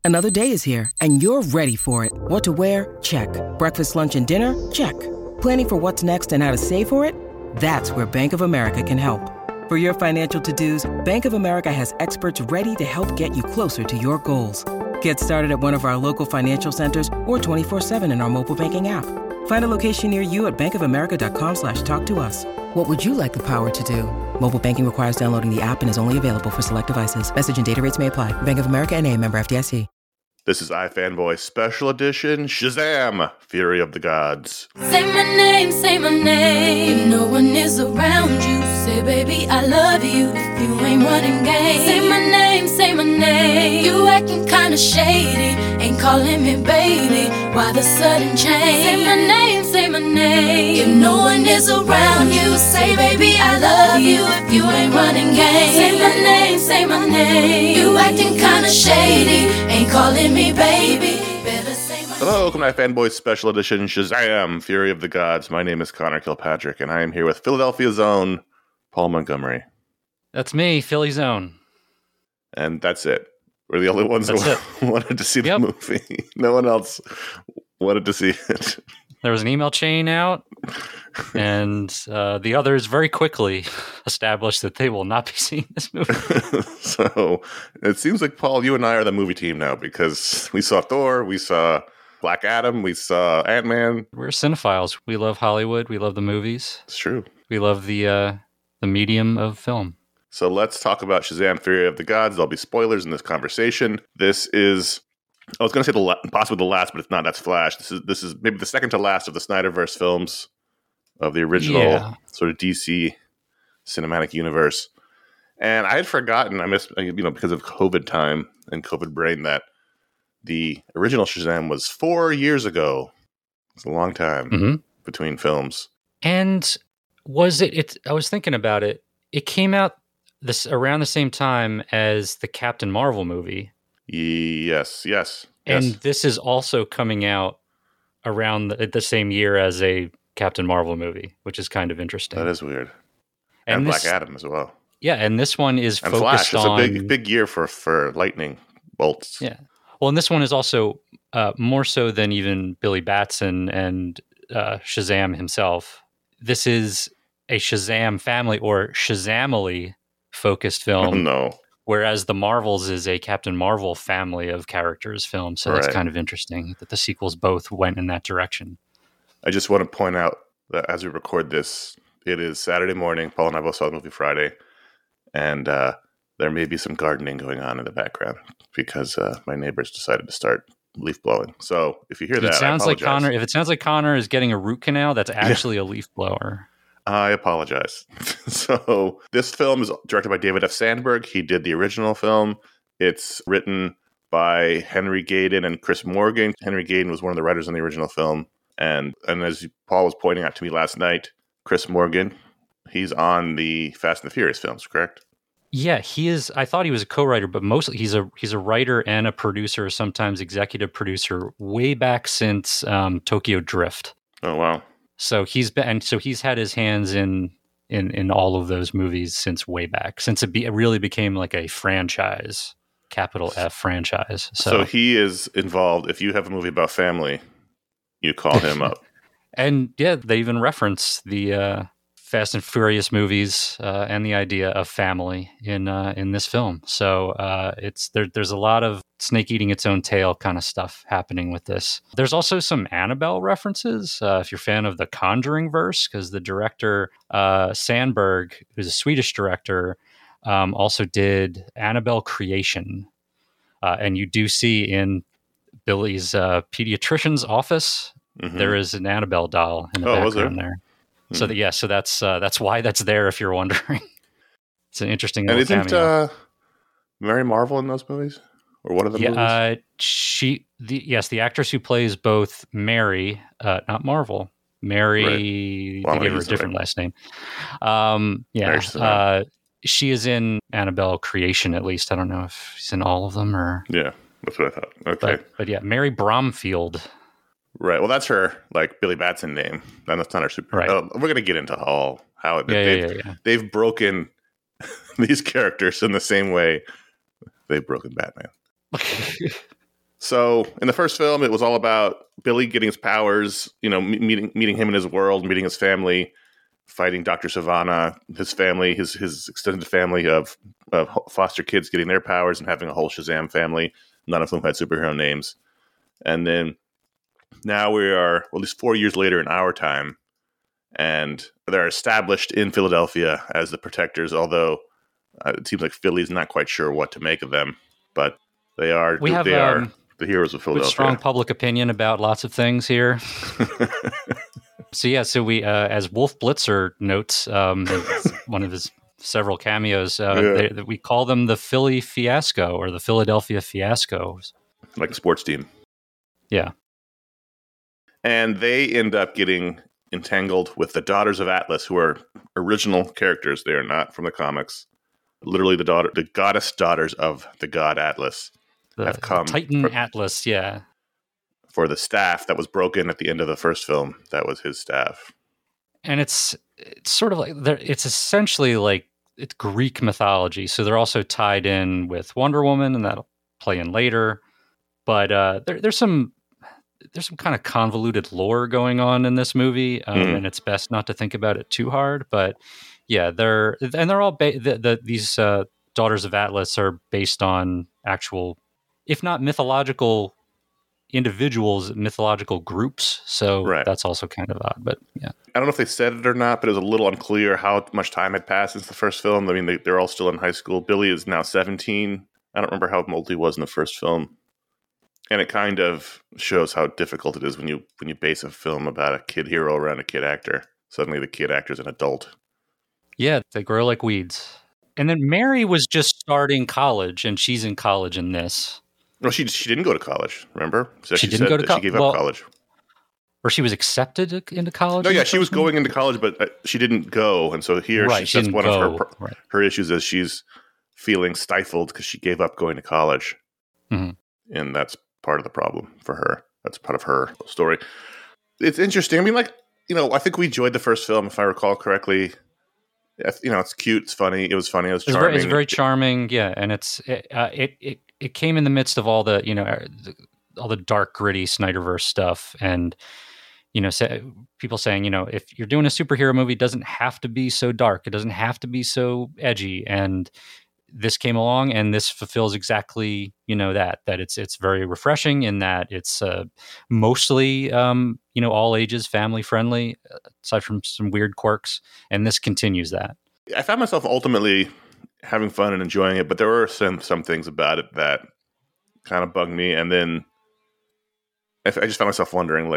Another day is here, and you're ready for it. What to wear? Check. Breakfast, lunch, and dinner? Check. Planning for what's next and how to save for it? That's where Bank of America can help. For your financial to-dos, Bank of America has experts ready to help get you closer to your goals. Get started at one of our local financial centers or 24/7 in our mobile banking app. Find a location near you at bankofamerica.com/talktous. What would you like the power to do? Mobile banking requires downloading the app and is only available for select devices. Message and data rates may apply. Bank of America N.A., member FDIC. This is iFanboy Special Edition Shazam! Fury of the Gods. Say my name, say my name. If no one is around you, say baby I love you. If you ain't running game, say my name, say my name. You acting kinda shady, ain't calling me baby. Why the sudden change? Say my name, say my name. If no one is around you, say baby I love you. If you ain't running game, say my name, say my name. You acting kinda shady, ain't calling me baby. Better say my name. Hello, welcome to iFanboy Special Edition Shazam! Fury of the Gods. My name is Connor Kilpatrick, and I am here with Philadelphia's own Paul Montgomery. That's me, Philly's own. And that's it. We're the only ones that wanted to see the movie. No one else wanted to see it. There was an email chain out, and the others very quickly established that they will not be seeing this movie. So it seems like, Paul, you and I are the movie team now, because we saw Thor, we saw Black Adam, we saw Ant-Man. We're cinephiles. We love Hollywood. We love the movies. It's true. We love the medium of film. So let's talk about Shazam! Fury of the Gods. There'll be spoilers in this conversation. This is, I was going to say possibly the last, but it's not. That's Flash. This is maybe the second to last of the Snyderverse films of the original sort of DC cinematic universe. And I had forgotten, I missed, because of COVID time and COVID brain, that the original Shazam was 4 years ago. It's a long time between films. And was it? I was thinking about it. It came out around the same time as the Captain Marvel movie. Yes. And this is also coming out around the same year as a Captain Marvel movie, which is kind of interesting. That is weird. And Black Adam as well. Yeah, and this one is and focused Flash. It's on... a big year for lightning bolts. Yeah. Well, and this one is also more so than even Billy Batson and Shazam himself. This is a Shazam family or Shazamily focused film. Oh, no. Whereas the Marvels is a Captain Marvel family of characters film. So that's kind of interesting that the sequels both went in that direction. I just want to point out that as we record this, it is Saturday morning. Paul and I both saw the movie Friday. And there may be some gardening going on in the background because my neighbors decided to start leaf blowing. So if you hear that, I apologize. If it sounds like Connor is getting a root canal, that's actually a leaf blower. I apologize. So this film is directed by David F. Sandberg. He did the original film. It's written by Henry Gayden and Chris Morgan. Henry Gayden was one of the writers on the original film. And as Paul was pointing out to me last night, Chris Morgan, he's on the Fast and the Furious films, correct? Yeah, he is. I thought he was a co-writer, but mostly he's a writer and a producer, sometimes executive producer, way back since Tokyo Drift. Oh, wow. So he's had his hands in all of those movies since way back, since it really became like a franchise, capital F franchise. So he is involved. If you have a movie about family, you call him up. And yeah, they even reference the Fast and Furious movies and the idea of family in this film. So there's a lot of snake eating its own tail kind of stuff happening with this. There's also some Annabelle references if you're a fan of the Conjuring verse, because the director Sandberg, who's a Swedish director, also did Annabelle Creation, and you do see in Billy's pediatrician's office there is an Annabelle doll in the background there. So that's why that's there. If you're wondering, it's an interesting. And little cameo. Mary Marvel in those movies, or one of the movies? The actress who plays both Mary, not Marvel, Mary. They gave her a different last name. She is in Annabelle Creation, at least. I don't know if she's in all of them or. Yeah, that's what I thought. Okay, but yeah, Mary Bromfield. Right. Well, that's her Billy Batson name. That's not her super. Right. We're going to get into how they've broken these characters in the same way they've broken Batman. So in the first film, it was all about Billy getting his powers, meeting him in his world, meeting his family, fighting Dr. Savannah, his family, his extended family of foster kids getting their powers, and having a whole Shazam family, none of whom had superhero names. And then now we are, at least 4 years later in our time, and they're established in Philadelphia as the protectors, although it seems like Philly's not quite sure what to make of them. But they are the heroes of Philadelphia. With strong public opinion about lots of things here. So we, as Wolf Blitzer notes, one of his several cameos, we call them the Philly Fiasco or the Philadelphia Fiascos. Like a sports team. Yeah. And they end up getting entangled with the Daughters of Atlas, who are original characters. They are not from the comics. Literally the goddess daughters of the god Atlas have come. Titan Atlas, yeah. For the staff that was broken at the end of the first film. That was his staff. And it's sort of like, it's essentially like it's Greek mythology. So they're also tied in with Wonder Woman, and that'll play in later. But there's some kind of convoluted lore going on in this movie, and it's best not to think about it too hard. But yeah, they're all these Daughters of Atlas are based on actual, if not mythological individuals, mythological groups. So That's also kind of odd. But yeah, I don't know if they said it or not, but it was a little unclear how much time had passed since the first film. I mean, they're all still in high school. Billy is now 17. I don't remember how old he was in the first film. And it kind of shows how difficult it is when you base a film about a kid hero around a kid actor. Suddenly the kid actor's an adult. Yeah, they grow like weeds. And then Mary was just starting college, and she's in college in this. No, she didn't go to college, remember? So she didn't go to college? She gave up college. Or she was accepted into college? No, yeah, she was going into college, but she didn't go. And so here, that's one of her issues is she's feeling stifled because she gave up going to college. Mm-hmm. And that's part of the problem for her. That's part of her story. It's interesting. I mean, I think we enjoyed the first film, if I recall correctly. It's cute. It's funny. It was funny. It was charming. It's very charming. Yeah. And it came in the midst of all the, all the dark, gritty Snyderverse stuff. And, people saying, if you're doing a superhero movie, it doesn't have to be so dark. It doesn't have to be so edgy. And this came along, and this fulfills exactly, that it's very refreshing in that it's mostly, all ages, family friendly, aside from some weird quirks. And this continues that. I found myself ultimately having fun and enjoying it, but there were some things about it that kind of bugged me. And then I just found myself wondering,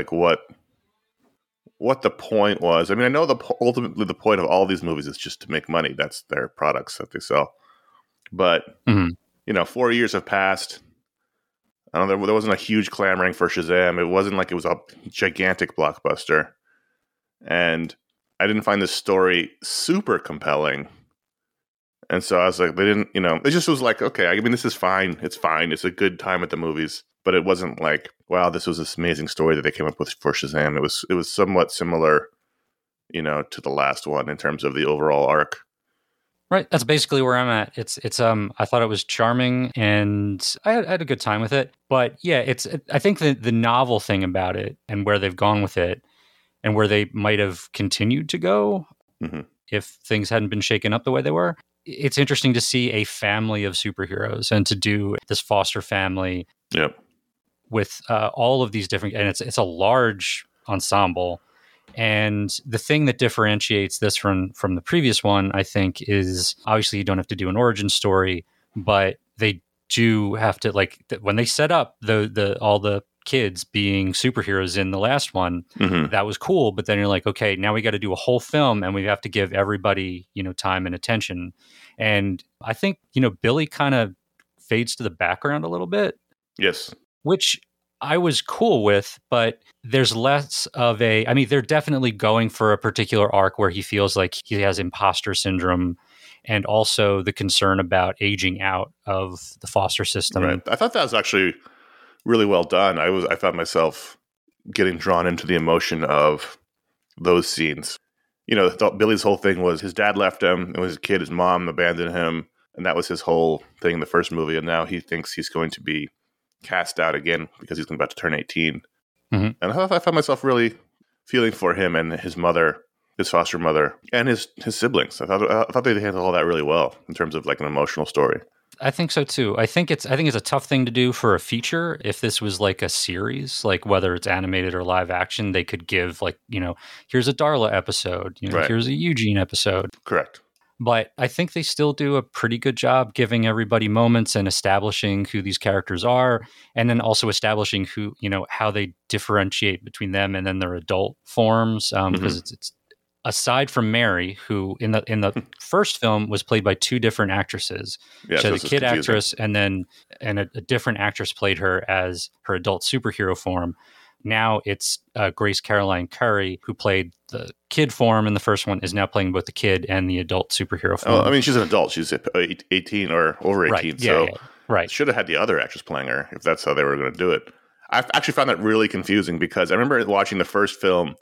what the point was. I mean, I know ultimately the point of all these movies is just to make money. That's their products that they sell. But, 4 years have passed. I don't know, there wasn't a huge clamoring for Shazam. It wasn't like it was a gigantic blockbuster. And I didn't find this story super compelling. And so I was like, they didn't, it just was like, okay, I mean, this is fine. It's fine. It's a good time at the movies. But it wasn't like, wow, this was this amazing story that they came up with for Shazam. It was somewhat similar, to the last one in terms of the overall arc. Right. That's basically where I'm at. I thought it was charming, and I had a good time with it. But yeah, I think the novel thing about it and where they've gone with it and where they might have continued to go if things hadn't been shaken up the way they were. It's interesting to see a family of superheroes and to do this foster family with all of these different, and it's a large ensemble. And the thing that differentiates this from the previous one, I think, is obviously you don't have to do an origin story, but they do have to, when they set up all the kids being superheroes in the last one, that was cool. But then you're like, okay, now we got to do a whole film, and we have to give everybody, time and attention. And I think, Billy kind of fades to the background a little bit. Yes. Which I was cool with, but there's less of they're definitely going for a particular arc where he feels like he has imposter syndrome, and also the concern about aging out of the foster system. Right. I thought that was actually really well done. I found myself getting drawn into the emotion of those scenes. Billy's whole thing was his dad left him. It was his kid, his mom abandoned him. And that was his whole thing in the first movie. And now he thinks he's going to be cast out again because he's about to turn 18. Mhm. And I found myself really feeling for him and his mother, his foster mother, and his siblings. I thought they handled all that really well in terms of like an emotional story. I think so too. I think it's a tough thing to do for a feature. If this was like a series, like whether it's animated or live action, they could give like, here's a Darla episode, Right. here's a Eugene episode. Correct. But I think they still do a pretty good job giving everybody moments and establishing who these characters are, and then also establishing who, how they differentiate between them and then their adult forms. Because it's aside from Mary, who in the first film was played by two different actresses. Yeah, so the this is kid confusing. actress and a different actress played her as her adult superhero form. Now it's Grace Caroline Curry, who played the kid form in the first one, is now playing both the kid and the adult superhero form. Oh, I mean, she's an adult. She's 18 or over 18. Right. So Right. should have had the other actress playing her if that's how they were going to do it. I actually found that really confusing because I remember watching the first film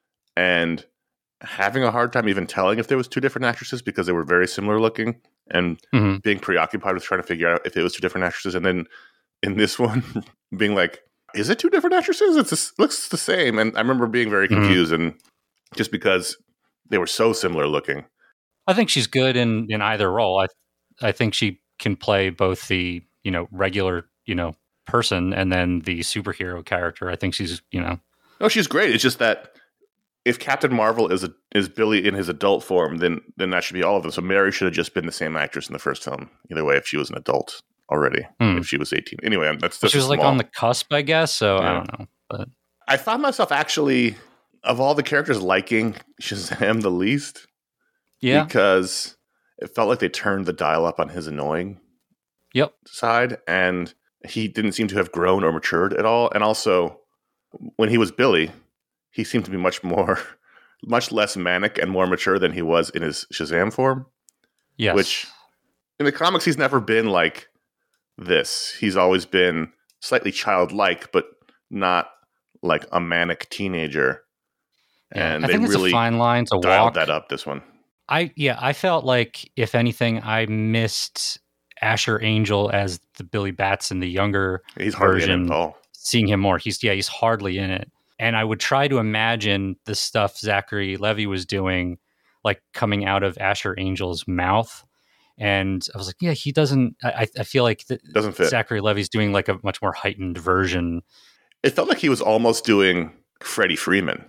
and having a hard time even telling if there was two different actresses because they were very similar looking and being preoccupied with trying to figure out if it was two different actresses. And then in this one, being like, is it two different actresses? It looks the same. And I remember being very confused, and just because they were so similar looking. I think she's good in either role. I think she can play both the, regular, person and then the superhero character. I think she's, No, she's great. It's just that if Captain Marvel is Billy in his adult form, then that should be all of them. So Mary should have just been the same actress in the first film. Either way, if she was an adult already, if she was 18. Anyway, that's she was like on the cusp, I guess. So I don't know. But I found myself actually, of all the characters, liking Shazam the least. Yeah. Because it felt like they turned the dial up on his annoying side, and he didn't seem to have grown or matured at all. And also, when he was Billy, he seemed to be much less manic and more mature than he was in his Shazam form. Yes. Which, in the comics, he's never been like this. He's always been slightly childlike, but not like a manic teenager. And I think it's a fine line to dialed walk. that up this one. I felt like, if anything, I missed Asher Angel as the Billy Batson, the younger He's hardly version. in it at all. Seeing him more, he's hardly in it. And I would try to imagine the stuff Zachary Levi was doing, like coming out of Asher Angel's mouth. And I was like, yeah, he doesn't. I feel like Doesn't fit. Zachary Levi's doing like a much more heightened version. It felt like he was almost doing Freddie Freeman.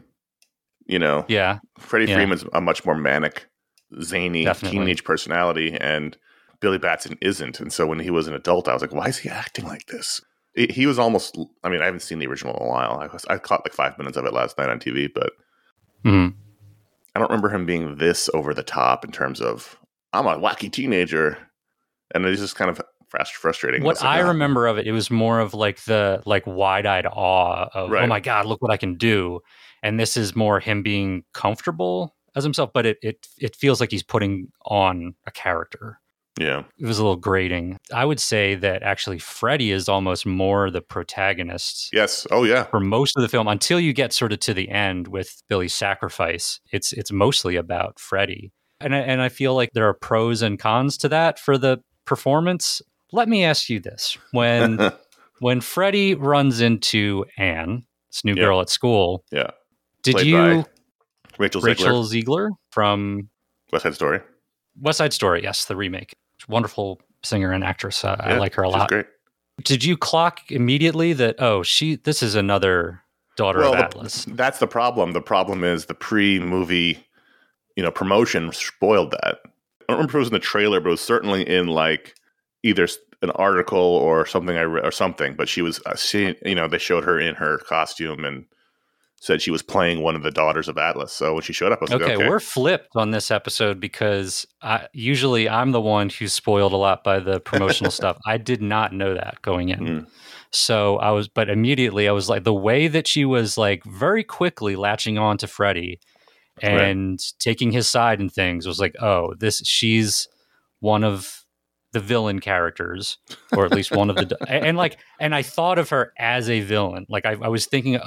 Yeah. Freddie Freeman's a much more manic, zany teenage personality, and Billy Batson isn't. And so when he was an adult, I was like, why is he acting like this? He was almost, I mean, I haven't seen the original in a while. I caught like 5 minutes of it last night on TV, but I don't remember him being this over the top in terms of, I'm a wacky teenager. And it's just kind of frustrating. What I remember of it was more of like the wide-eyed awe of, oh my God, look what I can do. And this is more him being comfortable as himself, but it feels like he's putting on a character. Yeah. It was a little grating. I would say that actually Freddy is almost more the protagonist. Yes. Oh, yeah. For most of the film, until you get sort of to the end with Billy's sacrifice, it's mostly about Freddy. And I feel like there are pros and cons to that for the performance. Let me ask you this. When Freddy runs into Anne, this new girl at school, did Played you... by Rachel Ziegler from... West Side Story. West Side Story, yes, the remake. Wonderful singer and actress. I like her a lot. She's great. Did you clock immediately that, this is another daughter of Atlas? That's the problem. The problem is the pre-movie, promotion spoiled that. I don't remember if it was in the trailer, but it was certainly in like either an article or something I read or something. But she was, they showed her in her costume and said she was playing one of the daughters of Atlas. So when she showed up, I was like, okay. We're flipped on this episode because usually I'm the one who's spoiled a lot by the promotional stuff. I did not know that going in. So but immediately I was like, the way that she was like very quickly latching on to Freddy and taking his side and things was like, she's one of the villain characters, or at least one of the, and I thought of her as a villain. Like I was thinking,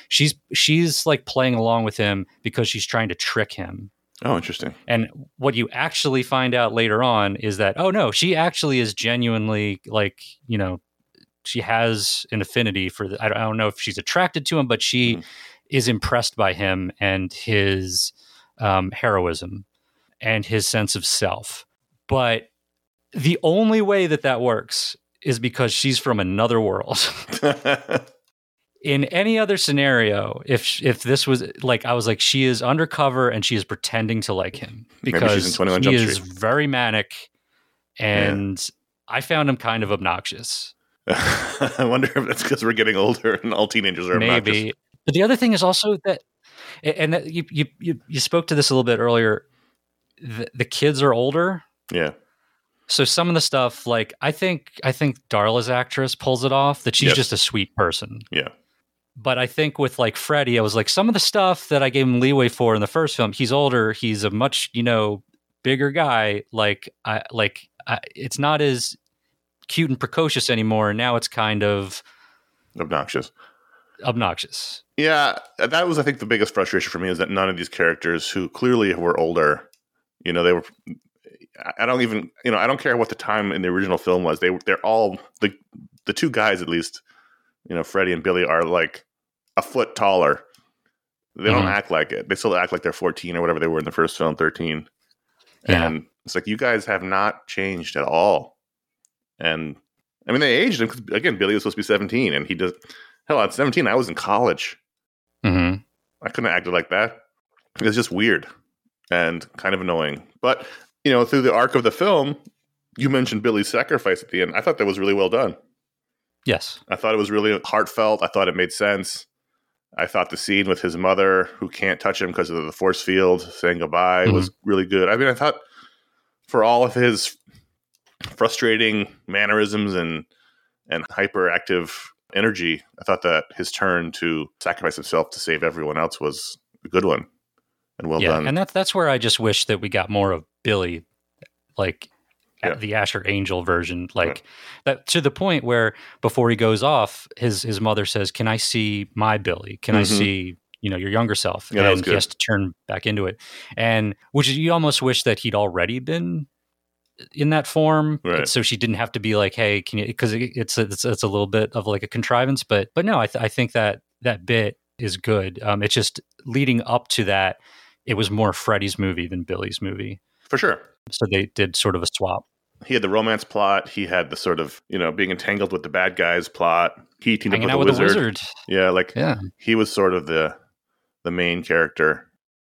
she's like playing along with him because she's trying to trick him. Oh, interesting. And what you actually find out later on is that, oh no, she actually is genuinely like, she has an affinity for I don't know if she's attracted to him, but she is impressed by him and his heroism and his sense of self. But the only way that works is because she's from another world. In any other scenario, if this was like, I was like, she is undercover and she is pretending to like him because he is very manic, and I found him kind of obnoxious. I wonder if that's because we're getting older and all teenagers are obnoxious. Maybe. But the other thing is also that, and that you spoke to this a little bit earlier, the kids are older. Yeah. So some of the stuff, like I think Darla's actress pulls it off, that she's just a sweet person. Yeah. But I think with like Freddie, I was like, some of the stuff that I gave him leeway for in the first film, he's older, he's a much, bigger guy. It's not as cute and precocious anymore. Now it's kind of obnoxious. Yeah, that was, I think, the biggest frustration for me, is that none of these characters who clearly were older, they were. I don't care what the time in the original film was. They're all the two guys, at least, Freddie and Billy, are like a foot taller. They don't act like it. They still act like they're 14 or whatever they were in the first film, 13. Yeah. And it's like, you guys have not changed at all. And I mean, they aged him because, again, Billy was supposed to be 17, and he does. Hell, at 17, I was in college. Mm-hmm. I couldn't have acted like that. It was just weird and kind of annoying. But through the arc of the film, you mentioned Billy's sacrifice at the end. I thought that was really well done. Yes. I thought it was really heartfelt. I thought it made sense. I thought the scene with his mother, who can't touch him because of the force field, saying goodbye, was really good. I mean, I thought for all of his frustrating mannerisms and hyperactive energy, I thought that his turn to sacrifice himself to save everyone else was a good one and well done. And that's where I just wish that we got more of Billy, like the Asher Angel version, that, to the point where before he goes off, his mother says, "Can I see my Billy? Can I see your younger self?" Yeah, and he has to turn back into it, and which is, you almost wish that he'd already been in that form, right? So she didn't have to be like, "Hey, can you?" Because it's a little bit of like a contrivance, but no, I think that bit is good. It's just leading up to that, it was more Freddie's movie than Billy's movie. For sure. So they did sort of a swap. He had the romance plot. He had the sort of, being entangled with the bad guys plot. He teamed Hanging up with the wizard. Yeah, he was sort of the main character.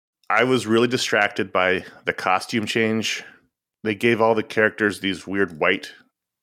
I was really distracted by the costume change. They gave all the characters these weird white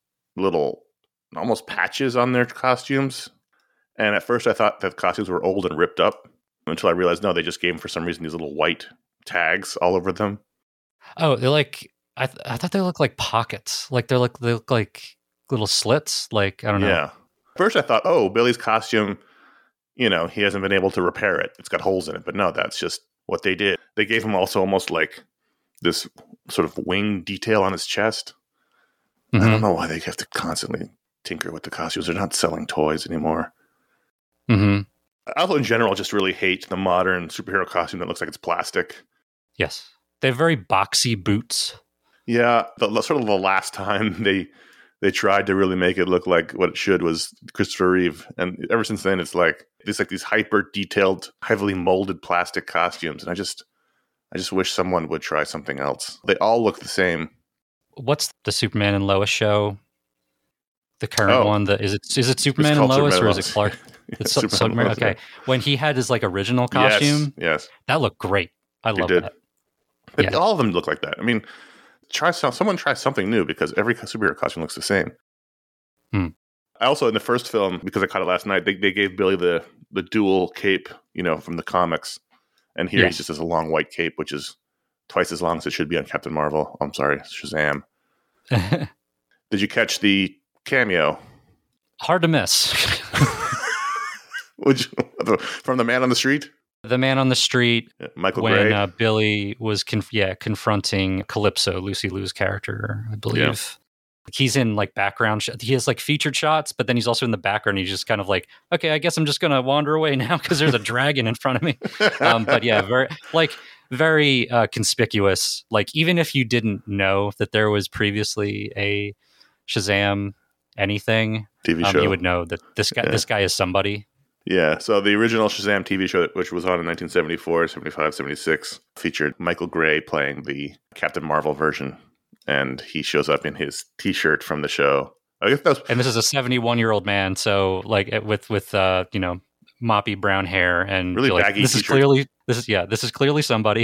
little almost patches on their costumes. And at first I thought that the costumes were old and ripped up, until I realized, no, they just gave them, for some reason, these little white tags all over them. Oh, they're like, I thought they looked like pockets. Like they look like little slits. Like, I don't know. Yeah. First I thought, oh, Billy's costume, he hasn't been able to repair it. It's got holes in it. But no, that's just what they did. They gave him also almost like this sort of wing detail on his chest. Mm-hmm. I don't know why they have to constantly tinker with the costumes. They're not selling toys anymore. Mm-hmm. I also, in general, just really hate the modern superhero costume that looks like it's plastic. Yes. They have very boxy boots. Yeah. Sort of the last time they tried to really make it look like what it should was Christopher Reeve. And ever since then, it's like these hyper detailed, heavily molded plastic costumes. And I just wish someone would try something else. They all look the same. What's the Superman and Lois show? The current one. Is it Superman and Lois, or is it Clark? It's Superman. Okay. When he had his like original costume, yes, that looked great. I love that. But all of them look like that. I mean, someone try something new, because every superhero costume looks the same. I also, in the first film, because I caught it last night, they gave Billy the dual cape, from the comics, and here he just has a long white cape, which is twice as long as it should be on Captain Marvel. I'm sorry, Shazam. Did you catch the cameo? Hard to miss. From the man on the street? The man on the street. Michael Gray. When Billy was confronting Calypso, Lucy Liu's character, I believe. Yeah. He's in like background. He has like featured shots, but then he's also in the background. He's just kind of like, okay, I guess I'm just going to wander away now because there's a dragon in front of me. But yeah, very conspicuous. Like, even if you didn't know that there was previously a Shazam anything, TV show. You would know that this guy is somebody. Yeah, so the original Shazam TV show, which was on in 1974, 75, 76, featured Michael Gray playing the Captain Marvel version, and he shows up in his T-shirt from the show. I guess and this is a 71-year-old man, so like with moppy brown hair and really like, baggy. This is clearly somebody.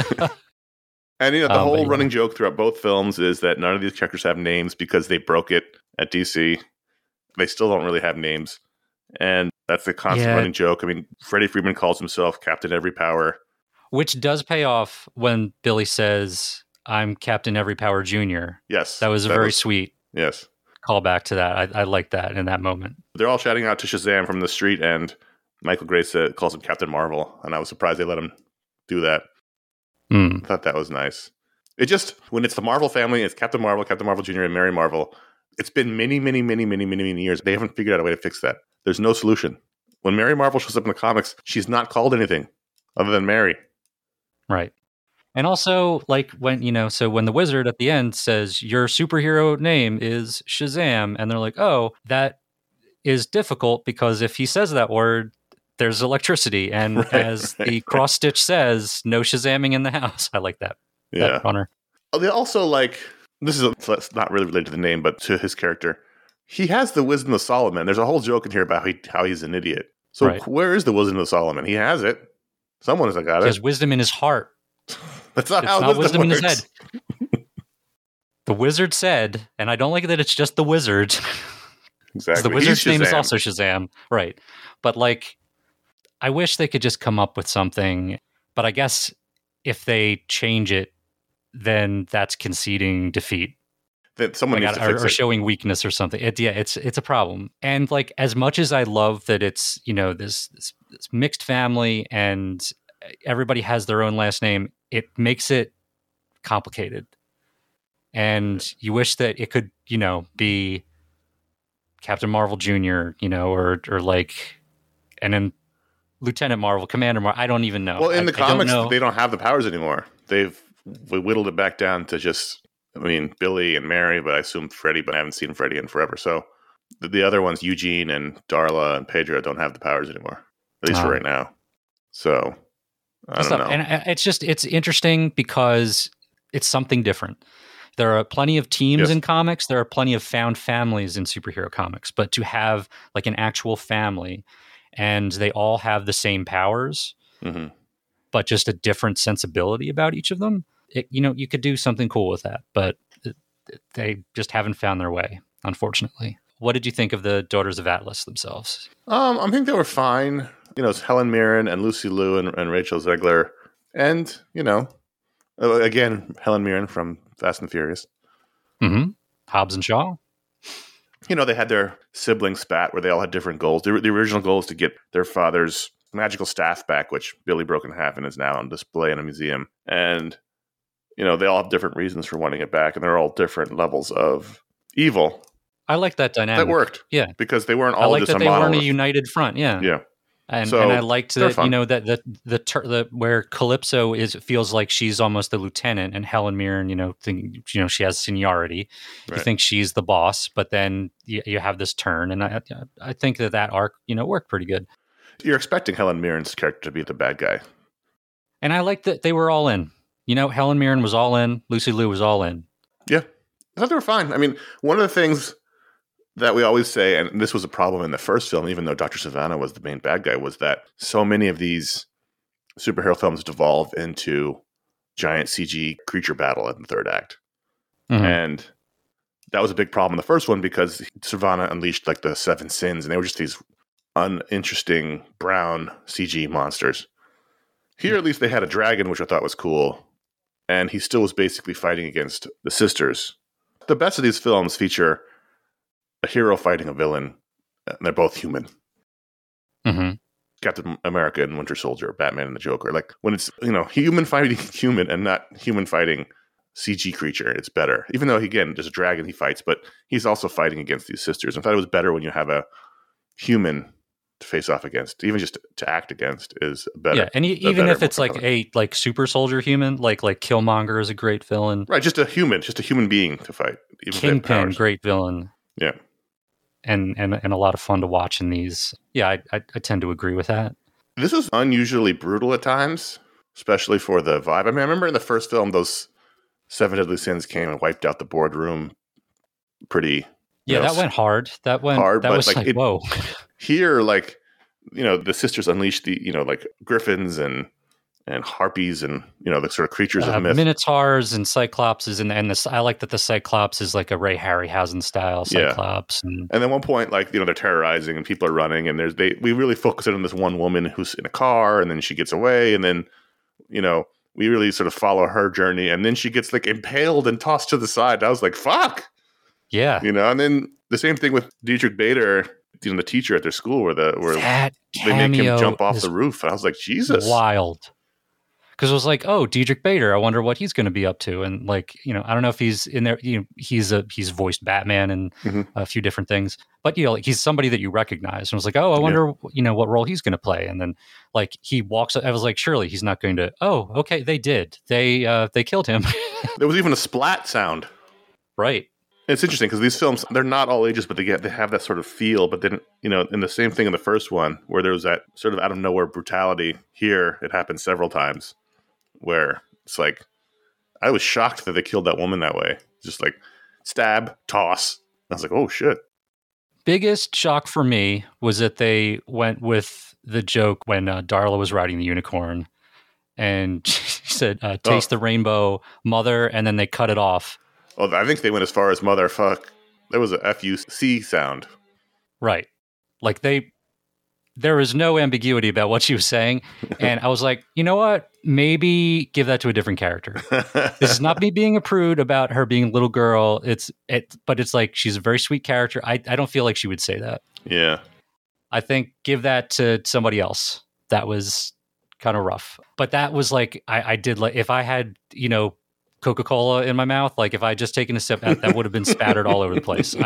And the whole running joke throughout both films is that none of these characters have names because they broke it at DC. They still don't really have names, and that's the constant running joke. I mean, Freddie Freeman calls himself Captain Every Power, which does pay off when Billy says, "I'm Captain Every Power Jr." Yes, that was a very sweet callback to that. I like that in that moment. They're all shouting out to Shazam from the street, and Michael Gray calls him Captain Marvel, and I was surprised they let him do that. I thought that was nice. It just, when it's the Marvel family, it's Captain Marvel Jr., and Mary Marvel. It's been many, many, many, many, many, many years. They haven't figured out a way to fix that. There's no solution. When Mary Marvel shows up in the comics, she's not called anything other than Mary. Right. And also, like, when the wizard at the end says, your superhero name is Shazam, and they're like, oh, that is difficult because if he says that word, there's electricity. And as the cross stitch says, no Shazamming in the house. I like that. Yeah. That runner. They also this is not really related to the name, but to his character. He has the wisdom of Solomon. There's a whole joke in here about how he's an idiot. So where is the wisdom of Solomon? He has it. Someone has got it. He has wisdom in his heart. That's not how wisdom works. In his head. The wizard said, and I don't like that it's just the wizard. Exactly. The wizard's name is also Shazam. Right. But I wish they could just come up with something. But I guess if they change it, then that's conceding defeat. That someone needs to fix it. Or showing weakness or something. It's a problem. And as much as I love that it's this mixed family and everybody has their own last name, it makes it complicated. And you wish that it could be Captain Marvel Jr. or and then Lieutenant Marvel, Commander Marvel. I don't even know. Well, in the comics, they don't have the powers anymore. We whittled it back down to just, Billy and Mary, but I assume Freddie, but I haven't seen Freddie in forever. So the other ones, Eugene and Darla and Pedro, don't have the powers anymore, at least for right now. So I don't know. And it's interesting because it's something different. There are plenty of teams in comics. There are plenty of found families in superhero comics, but to have an actual family and they all have the same powers, but just a different sensibility about each of them. You could do something cool with that, but they just haven't found their way, unfortunately. What did you think of the Daughters of Atlas themselves? I think they were fine. It's Helen Mirren and Lucy Liu and Rachel Zegler. And, again, Helen Mirren from Fast and Furious. Mm-hmm. Hobbs and Shaw. They had their sibling spat where they all had different goals. The original goal is to get their father's magical staff back, which Billy broke in half and is now on display in a museum. And, they all have different reasons for wanting it back, and they're all different levels of evil. I like that dynamic. That worked. Yeah. Because they weren't all just a monolith. I like that they weren't a united front. Yeah. Yeah. And I liked that, that where Calypso feels like she's almost the lieutenant, and Helen Mirren, she has seniority. Right. You think she's the boss, but then you have this turn, and I think that arc, worked pretty good. You're expecting Helen Mirren's character to be the bad guy, and I like that they were all in. Helen Mirren was all in. Lucy Liu was all in. Yeah, I thought they were fine. One of the things that we always say, and this was a problem in the first film, even though Dr. Sivana was the main bad guy, was that so many of these superhero films devolve into giant CG creature battle in the third act. Mm-hmm. And that was a big problem in the first one because Sivana unleashed the 7 sins, and they were just these uninteresting brown CG monsters. Here, at least, they had a dragon, which I thought was cool, and he still was basically fighting against the sisters. The best of these films feature a hero fighting a villain, and they're both human. Mm-hmm. Captain America and Winter Soldier, Batman and the Joker. When it's human fighting human and not human fighting CG creature, it's better. Even though there's a dragon he fights, but he's also fighting against these sisters. I thought it was better when you have a human to face off against, even just to act against, is better. Yeah, and even if it's a super soldier human, like Killmonger is a great villain, right? Just a human being to fight. Kingpin, great villain. Yeah. and a lot of fun to watch in these. Yeah, I tend to agree with that. This was unusually brutal at times, especially for the vibe. I mean, I remember in the first film, those 7 Deadly Sins came and wiped out the boardroom pretty. Yeah, that went hard. That went hard. That was like whoa. Here, like, the sisters unleashed the, like griffins and harpies and, the sort of creatures of myth. Minotaurs and Cyclopses. And this, I like that the Cyclops is like a Ray Harryhausen style Cyclops. Yeah. And then at one point, like, they're terrorizing and people are running and we really focus in on this one woman who's in a car and then she gets away and then, we really sort of follow her journey and then she gets like impaled and tossed to the side. I was like, fuck. Yeah. And then the same thing with Diedrich Bader, the teacher at their school where they make him jump off the roof. And I was like, Jesus. Wild. Because it was like, oh, Diedrich Bader, I wonder what he's going to be up to. And like, I don't know if he's in there. He's voiced Batman and a few different things. But like he's somebody that you recognize. And I was like, oh, I wonder, what role he's going to play. And then like he walks. I was like, surely he's not going to. Oh, okay, they did. They killed him. There was even a splat sound. Right. It's interesting because these films, they're not all ages, but they have that sort of feel. But then, in the same thing in the first one, where there was that sort of out of nowhere brutality, here it happened several times. Where it's like, I was shocked that they killed that woman that way. Just like stab, toss. I was like, oh shit. Biggest shock for me was that they went with the joke when Darla was riding the unicorn and she said, taste the rainbow, mother, and then they cut it off. Oh, I think they went as far as motherfuck. There was a F-U-C sound. Right. Like there was no ambiguity about what she was saying. And I was like, you know what? Maybe give that to a different character. This is not me being a prude about her being a little girl. But it's like, she's a very sweet character. I don't feel like she would say that. Yeah. I think give that to somebody else. That was kind of rough. But that was like, I did like, if I had, Coca-Cola in my mouth, like if I had just taken a sip, that would have been spattered all over the place.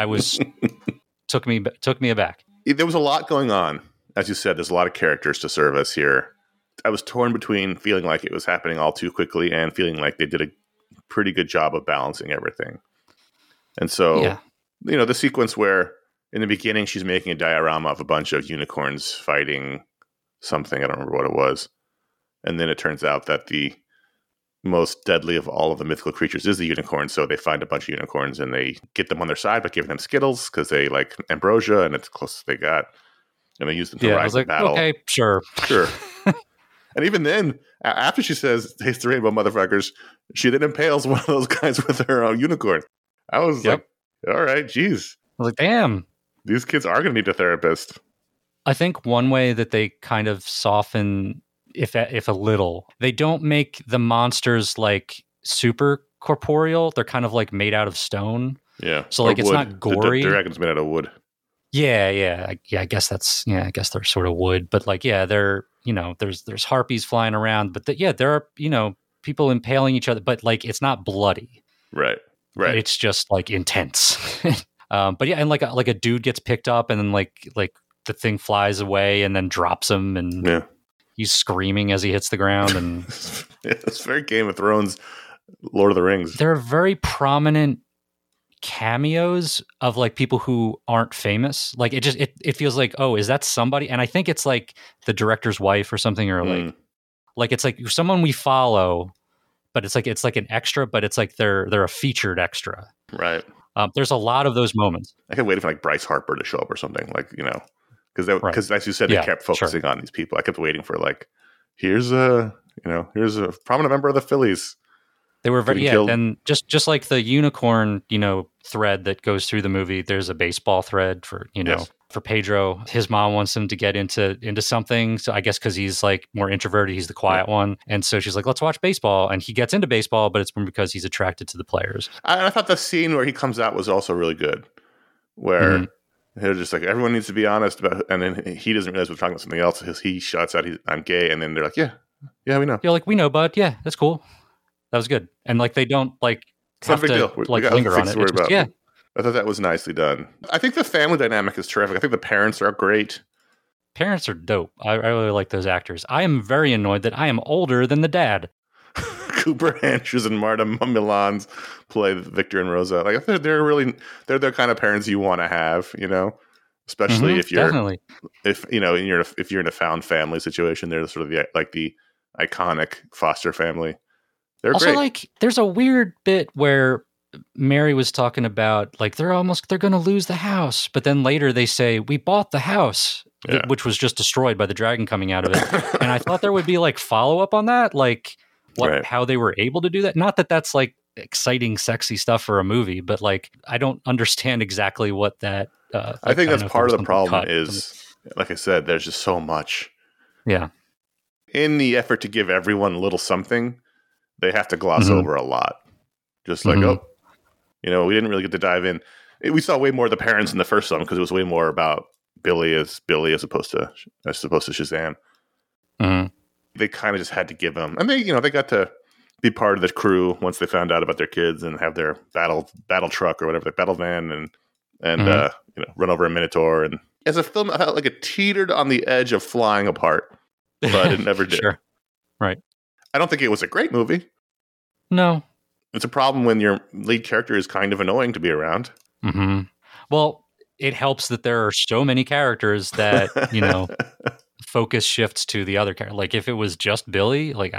Took me aback. There was a lot going on. As you said, there's a lot of characters to service here. I was torn between feeling like it was happening all too quickly and feeling like they did a pretty good job of balancing everything. And so, the sequence where in the beginning she's making a diorama of a bunch of unicorns fighting something, I don't remember what it was. And then it turns out that the most deadly of all of the mythical creatures is the unicorn. So they find a bunch of unicorns and they get them on their side by giving them Skittles because they like ambrosia and it's the closest they got. And they use them to rise in battle. Okay, sure. And even then, after she says, taste the rainbow, motherfuckers, she then impales one of those guys with her unicorn. I was like, all right, geez. I was like, damn. These kids are going to need a therapist. I think one way that they kind of soften, if a little, they don't make the monsters like super corporeal. They're kind of like made out of stone. Yeah. So like it's not gory. The dragon's made out of wood. Yeah. I guess I guess they're sort of wood, but like, they're, there's harpies flying around, but there are, people impaling each other, but like, it's not bloody. Right. It's just like intense. But yeah, and like a dude gets picked up and then like the thing flies away and then drops him and he's screaming as he hits the ground. And it's very Game of Thrones, Lord of the Rings. There are very prominent cameos of like people who aren't famous. Like it feels like, oh, is that somebody? And I think it's like the director's wife or something, or like it's like someone we follow, but it's like an extra, but it's like they're a featured extra. Right. There's a lot of those moments. I kept waiting for like Bryce Harper to show up or something, like, because as you said, they kept focusing on these people. I kept waiting for like, here's a prominent member of the Phillies. They were very and just like the unicorn, thread that goes through the movie. There's a baseball thread for for Pedro. His mom wants him to get into something. So I guess because he's like more introverted, he's the quiet one, and so she's like, "Let's watch baseball." And he gets into baseball, but it's because he's attracted to the players. I thought the scene where he comes out was also really good, where they're just like, everyone needs to be honest about, and then he doesn't realize we're talking about something else. He shouts out, "I'm gay," and then they're like, "Yeah, we know." You're like, "We know, bud. Yeah, that's cool." That was good. And like, they don't like have to like linger on it. I thought that was nicely done. I think the family dynamic is terrific. I think the parents are great. Parents are dope. I really like those actors. I am very annoyed that I am older than the dad. Cooper Andrews and Marta Milans play Victor and Rosa. Like they're the kind of parents you want to have, especially if you're definitely. if you're in a found family situation. They're sort of the iconic foster family. They're Also, great. like, there's a weird bit where Mary was talking about, like, they're going to lose the house. But then later they say, we bought the house, which was just destroyed by the dragon coming out of it. And I thought there would be, like, follow-up on that, like, how they were able to do that. Not that that's, like, exciting, sexy stuff for a movie, but, like, I don't understand exactly what that... I think that's part of the problem is, like I said, there's just so much. Yeah. In the effort to give everyone a little something, they have to gloss over a lot. Just like, we didn't really get to dive in. We saw way more of the parents in the first one because it was way more about Billy as opposed to Shazam. They kind of just had to give them, and they got to be part of the crew once they found out about their kids and have their battle truck or whatever, the battle van, and run over a Minotaur. And as a film, I felt like it teetered on the edge of flying apart, but it never did. Sure. Right. I don't think it was a great movie. No. It's a problem when your lead character is kind of annoying to be around. Well, it helps that there are so many characters that, focus shifts to the other character. Like, if it was just Billy, like,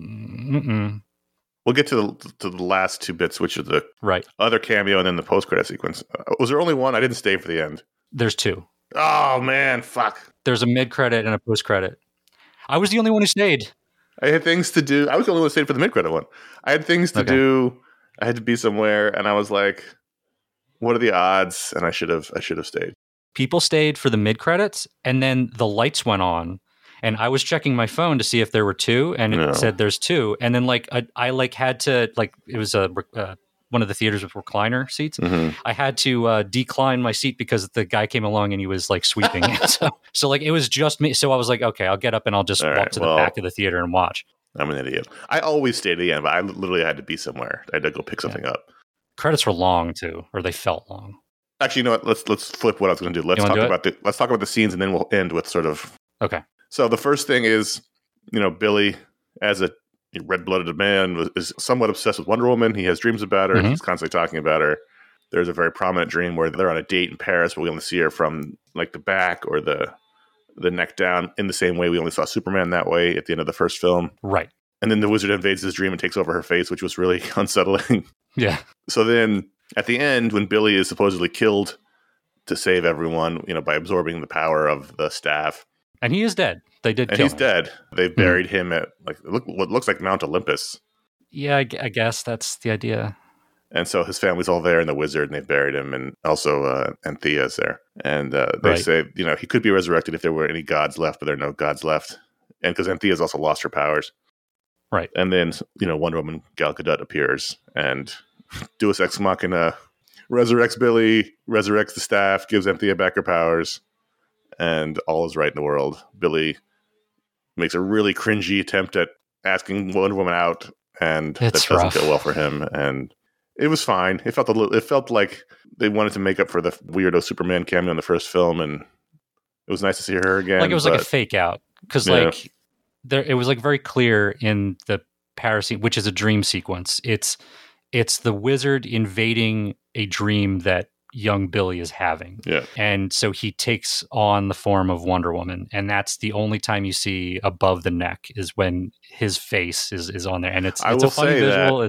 We'll get to the last two bits, which are the other cameo and then the post-credit sequence. Was there only one? I didn't stay for the end. There's two. Oh, man, fuck. There's a mid-credit and a post-credit. I was the only one who stayed. I had things to do. I was the only one who stayed for the mid-credit one. I had things to do. I had to be somewhere, and I was like, what are the odds? And I should have stayed. People stayed for the mid-credits, and then the lights went on, and I was checking my phone to see if there were two, and it said there's two. And then, like, I had to, like, it was one of the theaters with recliner seats. I had to decline my seat because the guy came along and he was, like, sweeping. so like, it was just me. So I was like, okay, I'll get up and I'll just walk to the back of the theater and watch. I'm an idiot. I always stay to the end, but I literally had to be somewhere. I had to go pick something up. Credits were long too, or they felt long. Actually, you know what? Let's flip what I was going to do. Let's talk about the scenes, and then we'll end with sort of. Okay. So the first thing is, Billy, as a red-blooded man, is somewhat obsessed with Wonder Woman. He has dreams about her. He's constantly talking about her. There's a very prominent dream where they're on a date in Paris, but we only see her from, like, the back or the neck down, in the same way we only saw Superman that way at the end of the first film. Right. And then the wizard invades his dream and takes over her face, which was really unsettling. Yeah. So then at the end, when Billy is supposedly killed to save everyone, by absorbing the power of the staff. And he is dead. They did kill him. And he's dead. They buried him at, like, what looks like Mount Olympus. Yeah, I guess that's the idea. And so his family's all there, and the wizard, and they've buried him, and also Anthea's there. And they say, he could be resurrected if there were any gods left, but there are no gods left. And because Anthea's also lost her powers. Right. And then, Wonder Woman Gal Gadot appears, and Deus Ex Machina resurrects Billy, resurrects the staff, gives Anthea back her powers, and all is right in the world. Billy makes a really cringy attempt at asking Wonder Woman out, and that doesn't go well for him. And it was fine. It felt like they wanted to make up for the weirdo Superman cameo in the first film, and it was nice to see her again. Like, it was like a fake out, because it was, like, very clear in the Paris scene, which is a dream sequence. It's the wizard invading a dream that young Billy is having. Yeah. And so he takes on the form of Wonder Woman, and that's the only time you see above the neck is when his face is on there. And it's a funny visual.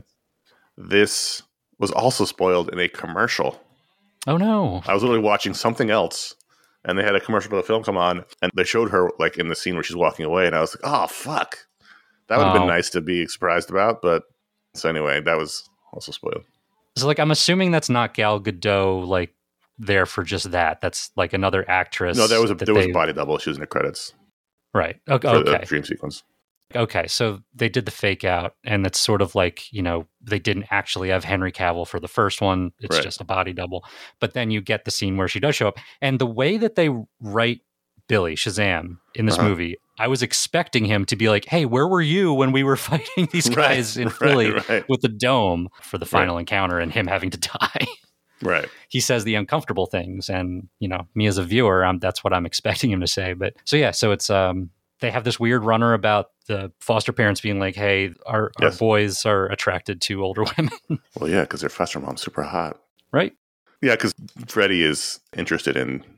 This was also spoiled in a commercial. Oh no. I was literally watching something else, and they had a commercial for the film come on, and they showed her, like, in the scene where she's walking away, and I was like, oh, fuck. That would have been nice to be surprised about, but so anyway, that was also spoiled. So, like, I'm assuming that's not Gal Gadot, like, there for just that. That's, like, another actress. No, there was a body double. She was in the credits. Right. Okay. For the dream sequence. Okay, so they did the fake out, and it's sort of like, they didn't actually have Henry Cavill for the first one. It's just a body double. But then you get the scene where she does show up. And the way that they write Billy, Shazam, in this movie, I was expecting him to be like, hey, where were you when we were fighting these guys in Philly with the dome for the final encounter and him having to die? Right. He says the uncomfortable things, and, me as a viewer, that's what I'm expecting him to say. But so it's... they have this weird runner about the foster parents being like, hey, our boys are attracted to older women. Well, yeah, because their foster mom's super hot. Right. Yeah, because Freddie is interested in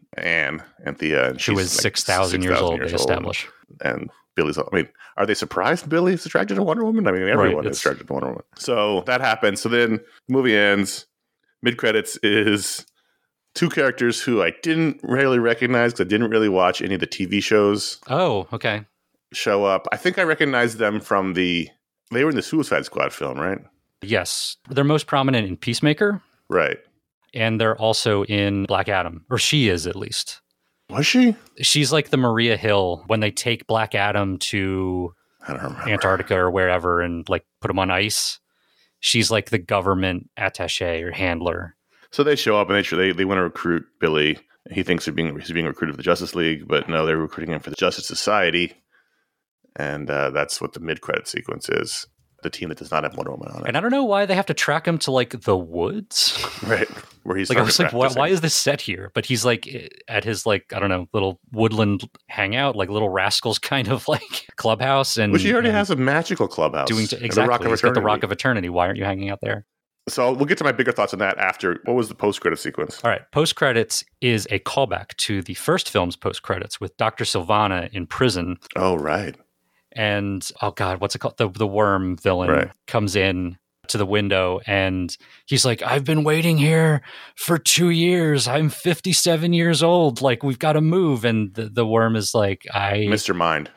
Anne, Anthea, and Who is 6,000 years old, they establish. And Billy's, I mean, are they surprised Billy's attracted to Wonder Woman? I mean, everyone is attracted to Wonder Woman. So that happens. So then the movie ends. Mid-credits is two characters who I didn't really recognize because I didn't really watch any of the TV shows. Oh, okay. Show up. I think I recognized them from they were in the Suicide Squad film, right? Yes. They're most prominent in Peacemaker. Right. And they're also in Black Adam, or she is at least. Was she? She's like the Maria Hill when they take Black Adam to Antarctica or wherever and like put him on ice. She's like the government attaché or handler. So they show up and they want to recruit Billy. He thinks he's being recruited for the Justice League, but no, they're recruiting him for the Justice Society. And that's what the mid-credit sequence is. The team that does not have Wonder Woman on it. And I don't know why they have to track him to like the woods. Right. Where he's like, I was like, why is this set here? But he's like at his like, I don't know, little woodland hangout, like Little Rascals kind of like clubhouse. Which he already has a magical clubhouse. Exactly. He's got the Rock of Eternity. Why aren't you hanging out there? So we'll get to my bigger thoughts on that after. What was the post-credit sequence? All right. Post-credits is a callback to the first film's post-credits with Dr. Sylvana in prison. Oh, right. And, oh God, what's it called? The worm villain comes in to the window and he's like, I've been waiting here for 2 years. I'm 57 years old. Like, we've got to move. And the worm is like, Mr. Mind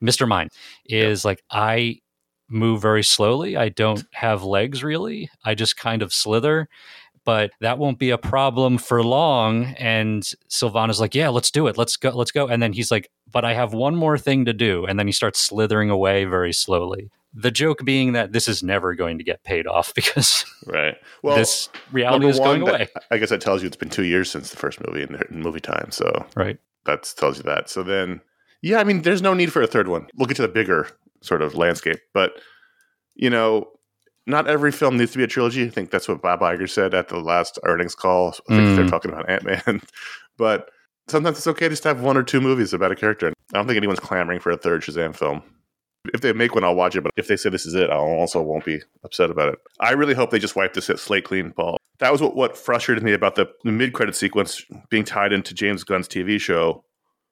is like, I move very slowly. I don't have legs really. I just kind of slither. But that won't be a problem for long. And Sylvana's like, yeah, let's do it. Let's go. And then he's like, but I have one more thing to do. And then he starts slithering away very slowly. The joke being that this is never going to get paid off because this reality is going away. I guess that tells you it's been 2 years since the first movie in movie time. So that tells you that. So then, yeah, I mean, there's no need for a third one. We'll get to the bigger sort of landscape. But, you know, not every film needs to be a trilogy. I think that's what Bob Iger said at the last earnings call. I think they're talking about Ant-Man. But sometimes it's okay just to have one or two movies about a character. I don't think anyone's clamoring for a third Shazam film. If they make one, I'll watch it. But if they say this is it, I also won't be upset about it. I really hope they just wipe this slate clean, Paul. That was what frustrated me about the mid-credit sequence being tied into James Gunn's TV show,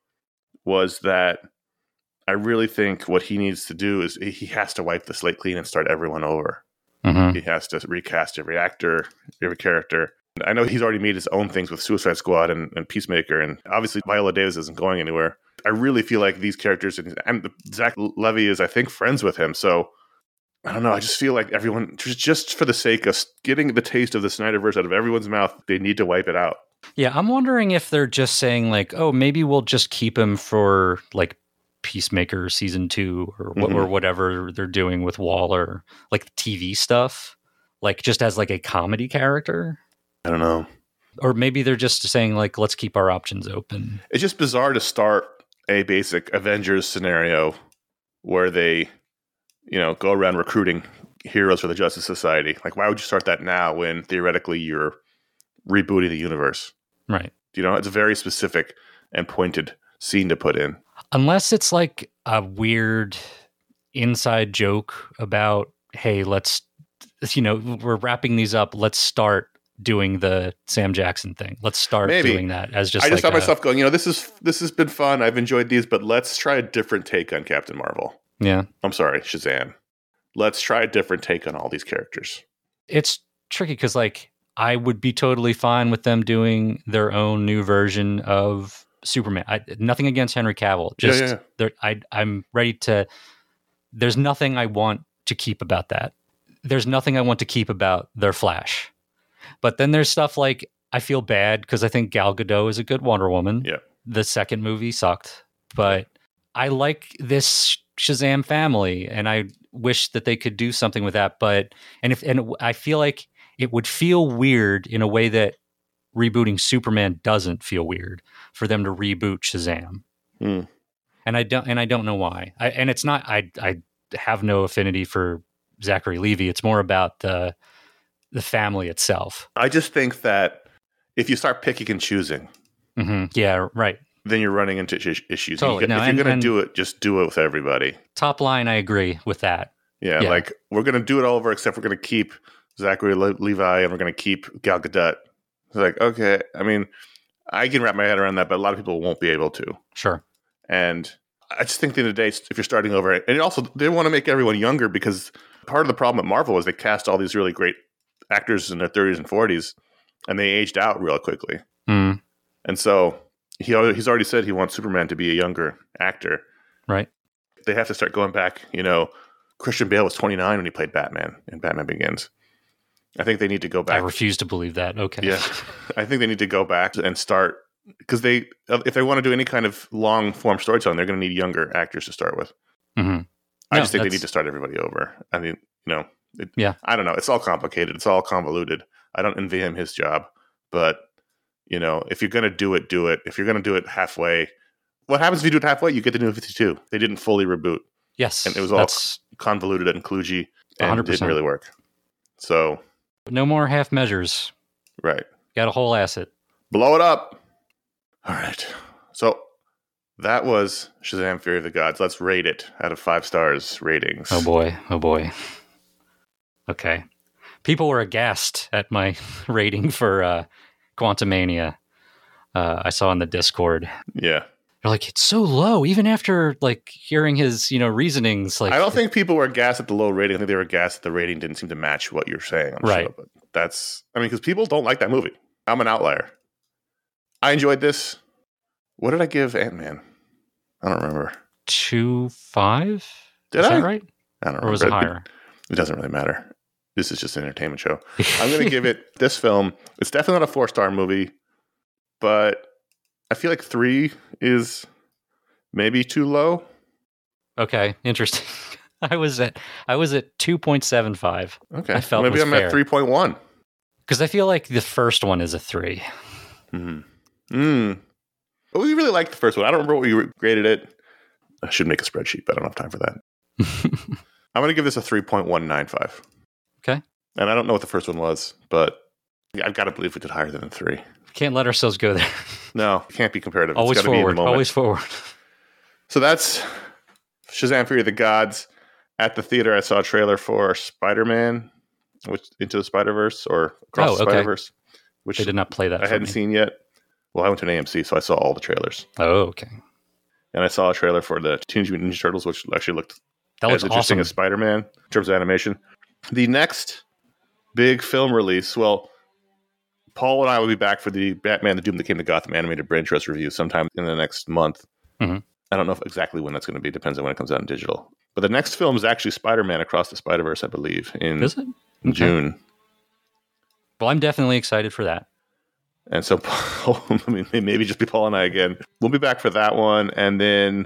was that I really think what he needs to do is he has to wipe the slate clean and start everyone over. Mm-hmm. He has to recast every actor, every character. I know he's already made his own things with Suicide Squad and Peacemaker, and obviously Viola Davis isn't going anywhere. I really feel like these characters, and Zach Levy is, I think, friends with him. So, I don't know. I just feel like everyone, just for the sake of getting the taste of the Snyderverse out of everyone's mouth, they need to wipe it out. Yeah, I'm wondering if they're just saying like, oh, maybe we'll just keep him for like Peacemaker season 2 or whatever they're doing with Waller, like the TV stuff, like just as like a comedy character. I don't know. Or maybe they're just saying like, let's keep our options open. It's just bizarre to start a basic Avengers scenario where they, go around recruiting heroes for the Justice Society. Like, why would you start that now when theoretically you're rebooting the universe? Right. It's a very specific and pointed scene to put in. Unless it's like a weird inside joke about, hey, let's, we're wrapping these up. Let's start doing the Sam Jackson thing. Let's start doing that as just. I just found myself going, this has been fun. I've enjoyed these, but let's try a different take on Captain Marvel. Yeah. I'm sorry, Shazam. Let's try a different take on all these characters. It's tricky because I would be totally fine with them doing their own new version of Superman. Nothing against Henry Cavill. Just I'm ready to. There's nothing I want to keep about that. There's nothing I want to keep about their Flash. But then there's stuff like I feel bad because I think Gal Gadot is a good Wonder Woman. Yeah. The second movie sucked, but I like this Shazam family, and I wish that they could do something with that. But and I feel like it would feel weird in a way that rebooting Superman doesn't feel weird for them to reboot Shazam. And I don't know why. And it's not. I have no affinity for Zachary Levi. It's more about the family itself. I just think that if you start picking and choosing, yeah, right, then you're running into issues. Totally. If you're going to do it, just do it with everybody. Top line, I agree with that. Yeah. Like we're going to do it all over, except we're going to keep Zachary Levi and we're going to keep Gal Gadot. It's like, okay, I mean, I can wrap my head around that, but a lot of people won't be able to. Sure. And I just think at the end of the day, if you're starting over, and also they want to make everyone younger, because part of the problem at Marvel is they cast all these really great actors in their 30s and 40s, and they aged out real quickly. Mm. And so he's already said he wants Superman to be a younger actor. Right. They have to start going back. Christian Bale was 29 when he played Batman in Batman Begins. I think they need to go back. I refuse to believe that. Okay. Yeah. I think they need to go back and start, because if they want to do any kind of long form storytelling, they're going to need younger actors to start with. Mm-hmm. I just think they need to start everybody over. I mean, I don't know. It's all complicated. It's all convoluted. I don't envy him his job, but if you're going to do it, do it. If you're going to do it halfway, what happens if you do it halfway? You get the New 52. They didn't fully reboot. Yes. And it was all convoluted and kludgy and 100%. didn't really work. So. No more half measures. Right. Got a whole asset. Blow it up. All right. So that was Shazam! Fury of the Gods. Let's rate it out of 5 stars ratings. Oh boy. Okay. People were aghast at my rating for Quantumania. I saw in the Discord. Yeah. They're like, it's so low, even after hearing his, reasonings. I don't think people were gassed at the low rating. I think they were gassed that the rating didn't seem to match what you're saying on the show. But because people don't like that movie. I'm an outlier. I enjoyed this. What did I give Ant-Man? I don't remember. 2.5? Did I? Is that right? I don't remember. Or was it higher? It doesn't really matter. This is just an entertainment show. I'm going to give it this film. It's definitely not a 4-star movie, but I feel like 3 is maybe too low. Okay, interesting. I was at 2.75. Okay, I felt maybe I'm fair. at 3.1 because I feel like the first one is a 3. Mm-hmm. But we really liked the first one. I don't remember what we graded it. I should make a spreadsheet, but I don't have time for that. I'm going to give this a 3.195. Okay. And I don't know what the first one was, but I've got to believe we did higher than a 3. Can't let ourselves go there. No, it can't be comparative. Always it's gotta forward. Be in the moment. Always forward. So that's Shazam! Fury of the Gods. At the theater, I saw a trailer for Spider-Man, which Into the Spider-Verse or Across the Spider-Verse, which they did not play that. I hadn't seen yet. Well, I went to an AMC, so I saw all the trailers. Oh, okay. And I saw a trailer for the Teenage Mutant Ninja Turtles, which actually looked as interesting awesome. as Spider-Man in terms of animation. The next big film release, well, Paul and I will be back for the Batman: The Doom That Came to Gotham animated brain trust review sometime in the next month. Mm-hmm. I don't know exactly when that's going to be. Depends on when it comes out in digital. But the next film is actually Spider-Man Across the Spider-Verse, I believe, in June. Well, I'm definitely excited for that. And so, maybe just be Paul and I again. We'll be back for that one. And then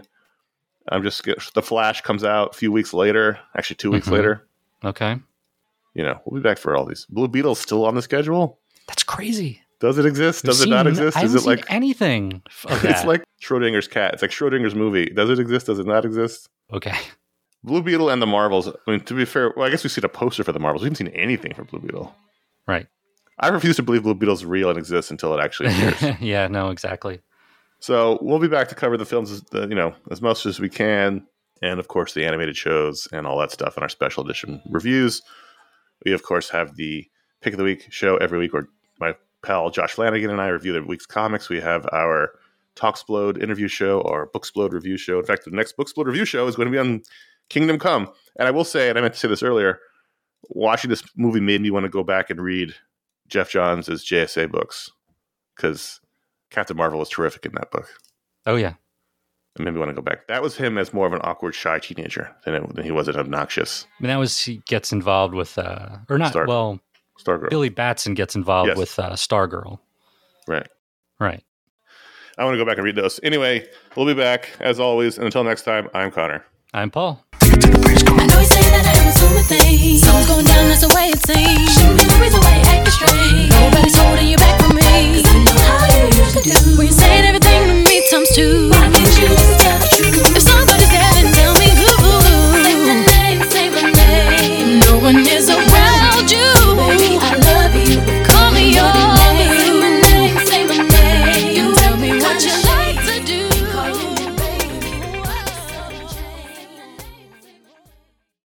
The Flash comes out a few weeks later, actually 2 weeks later. Okay. We'll be back for all these. Blue Beetle's still on the schedule? That's crazy. Does it exist? Does it not exist? Is it anything of that? It's like Schrodinger's cat. It's like Schrodinger's movie. Does it exist? Does it not exist? Okay. Blue Beetle and the Marvels. I mean, to be fair, I guess we've seen a poster for the Marvels. We haven't seen anything for Blue Beetle. Right. I refuse to believe Blue Beetle's real and exists until it actually appears. Yeah, no, exactly. So we'll be back to cover the films, as much as we can. And, of course, the animated shows and all that stuff in our special edition reviews. We, of course, have the Pick of the Week show every week where my pal Josh Flanagan and I review the week's comics. We have our Talksplode interview show, our Booksplode review show. In fact, the next Booksplode review show is going to be on Kingdom Come. And I will say, and I meant to say this earlier, watching this movie made me want to go back and read Jeff Johns' JSA books, because Captain Marvel was terrific in that book. Oh, yeah. And maybe want to go back. That was him as more of an awkward, shy teenager than he was an obnoxious. I mean, he gets involved with, Stargirl. Billy Batson gets involved with Stargirl. Right. Right. I want to go back and read those. Anyway, we'll be back as always. And until next time, I'm Connor. I'm Paul. I know you say that I am assuming things. Something's going down, that's the way it seems. Shouldn't be no reason why you acting strange. Nobody's